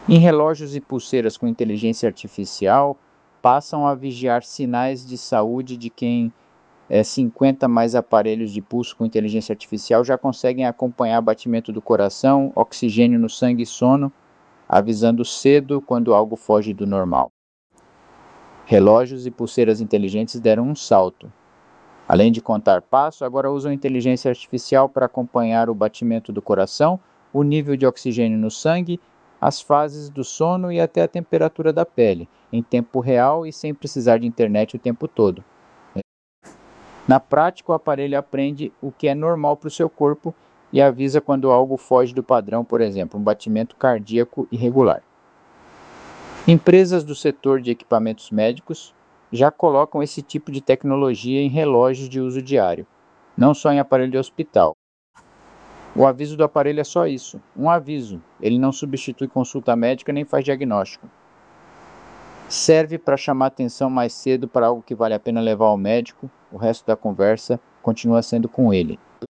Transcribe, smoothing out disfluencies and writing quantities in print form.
Em relógios e pulseiras com inteligência artificial, passam a vigiar sinais de saúde de quem 50 mais aparelhos de pulso com inteligência artificial já conseguem acompanhar batimento do coração, oxigênio no sangue e sono, avisando cedo quando algo foge do normal. Relógios e pulseiras inteligentes deram um salto. Além de contar passo, agora usam inteligência artificial para acompanhar o batimento do coração, o nível de oxigênio no sangue, as fases do sono e até a temperatura da pele, em tempo real e sem precisar de internet o tempo todo. Na prática, o aparelho aprende o que é normal para o seu corpo e avisa quando algo foge do padrão, por exemplo, um batimento cardíaco irregular. Empresas do setor de equipamentos médicos já colocam esse tipo de tecnologia em relógios de uso diário, não só em aparelho de hospital. O aviso do aparelho é só isso, um aviso. Ele não substitui consulta médica nem faz diagnóstico. Serve para chamar atenção mais cedo para algo que vale a pena levar ao médico, o resto da conversa continua sendo com ele.